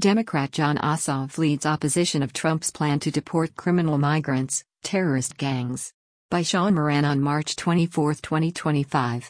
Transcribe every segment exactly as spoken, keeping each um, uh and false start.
Democrat Jon Ossoff leads opposition of Trump's plan to deport criminal migrants, terrorist gangs. By Sean Moran on March twenty-fourth, twenty twenty-five.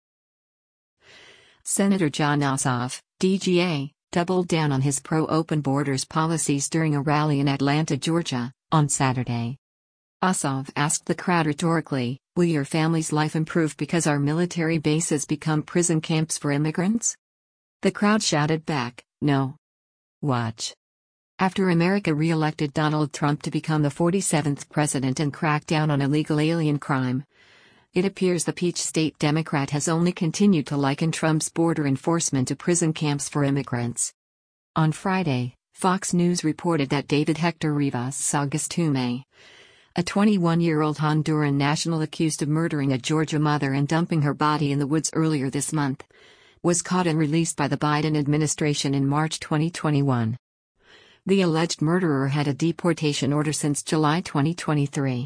Senator Jon Ossoff, D G A, doubled down on his pro-open borders policies during a rally in Atlanta, Georgia, on Saturday. Ossoff asked the crowd rhetorically, "Will your family's life improve because our military bases become prison camps for immigrants?" The crowd shouted back, "No. Watch." After America re-elected Donald Trump to become the forty-seventh president and crack down on illegal alien crime, it appears the Peach State Democrat has only continued to liken Trump's border enforcement to prison camps for immigrants. On Friday, Fox News reported that David Hector Rivas Sagastume, a twenty-one-year-old Honduran national accused of murdering a Georgia mother and dumping her body in the woods earlier this month, was caught and released by the Biden administration in March twenty twenty-one. The alleged murderer had a deportation order since July twenty twenty-three.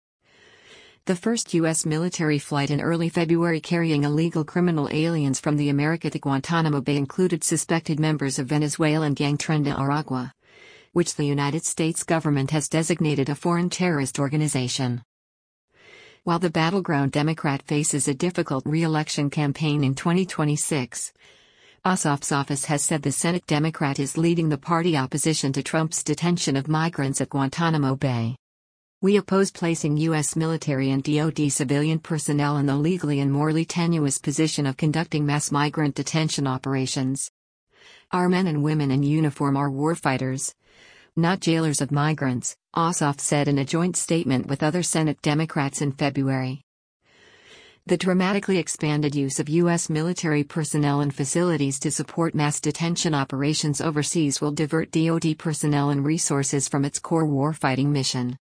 The first U S military flight in early February carrying illegal criminal aliens from the America to Guantanamo Bay included suspected members of Venezuelan gang Tren de Aragua, which the United States government has designated a foreign terrorist organization. While the battleground Democrat faces a difficult re-election campaign in twenty twenty-six, Ossoff's office has said the Senate Democrat is leading the party opposition to Trump's detention of migrants at Guantanamo Bay. "We oppose placing U S military and D O D civilian personnel in the legally and morally tenuous position of conducting mass migrant detention operations. Our men and women in uniform are warfighters, not jailers of migrants," Ossoff said in a joint statement with other Senate Democrats in February. The dramatically expanded use of U S military personnel and facilities to support mass detention operations overseas will divert D O D personnel and resources from its core warfighting mission.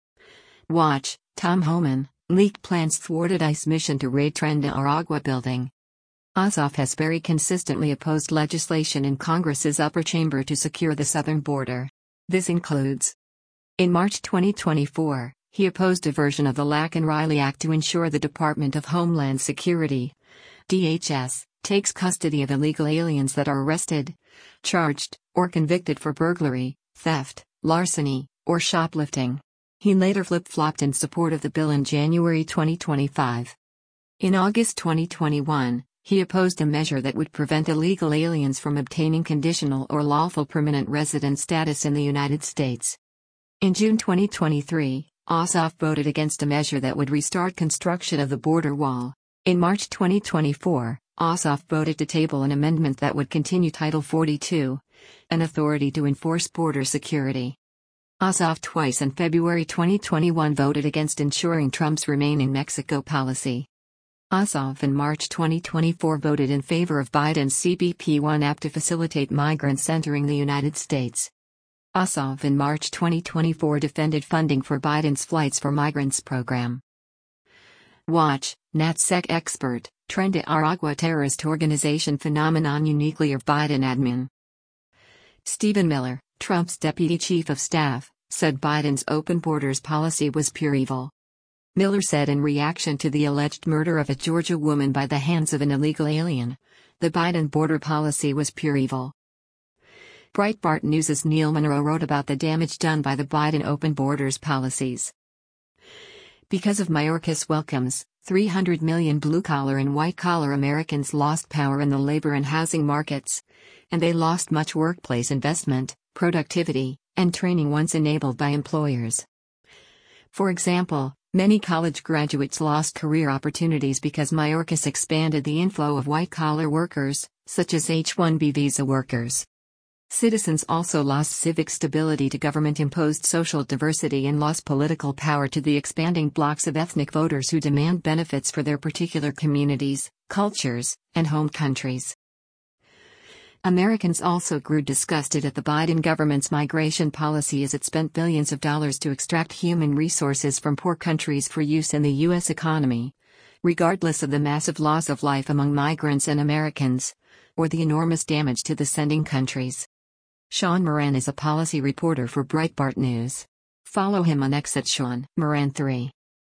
Watch, Tom Homan, leaked plans thwarted ICE mission to raid Tren de Aragua building. Ossoff has very consistently opposed legislation in Congress's upper chamber to secure the southern border. This includes: in March twenty twenty-four, he opposed a version of the Lack and Riley Act to ensure the Department of Homeland Security, D H S, takes custody of illegal aliens that are arrested, charged, or convicted for burglary, theft, larceny, or shoplifting. He later flip-flopped in support of the bill in January twenty twenty-five. In August twenty twenty-one, he opposed a measure that would prevent illegal aliens from obtaining conditional or lawful permanent resident status in the United States. In June twenty twenty-three, Ossoff voted against a measure that would restart construction of the border wall. In March twenty twenty-four, Ossoff voted to table an amendment that would continue Title forty-two, an authority to enforce border security. Ossoff twice in February twenty twenty-one voted against ensuring Trump's Remain in Mexico policy. Ossoff in March twenty twenty-four voted in favor of Biden's C B P one app to facilitate migrants entering the United States. Ossoff in March twenty twenty-four defended funding for Biden's Flights for Migrants program. Watch, NatSec expert, Tren de Aragua terrorist organization phenomenon uniquely of Biden admin. Stephen Miller, Trump's deputy chief of staff, said Biden's open borders policy was pure evil. Miller said in reaction to the alleged murder of a Georgia woman by the hands of an illegal alien, the Biden border policy was pure evil. Breitbart News' Neil Monroe wrote about the damage done by the Biden open borders policies. Because of Mayorkas welcomes, three hundred million blue-collar and white-collar Americans lost power in the labor and housing markets, and they lost much workplace investment, productivity, and training once enabled by employers. For example, many college graduates lost career opportunities because Mayorkas expanded the inflow of white-collar workers, such as H one B visa workers. Citizens also lost civic stability to government-imposed social diversity and lost political power to the expanding blocks of ethnic voters who demand benefits for their particular communities, cultures, and home countries. Americans also grew disgusted at the Biden government's migration policy as it spent billions of dollars to extract human resources from poor countries for use in the U S economy, regardless of the massive loss of life among migrants and Americans, or the enormous damage to the sending countries. Sean Moran is a policy reporter for Breitbart News. Follow him on X at Sean Moran three.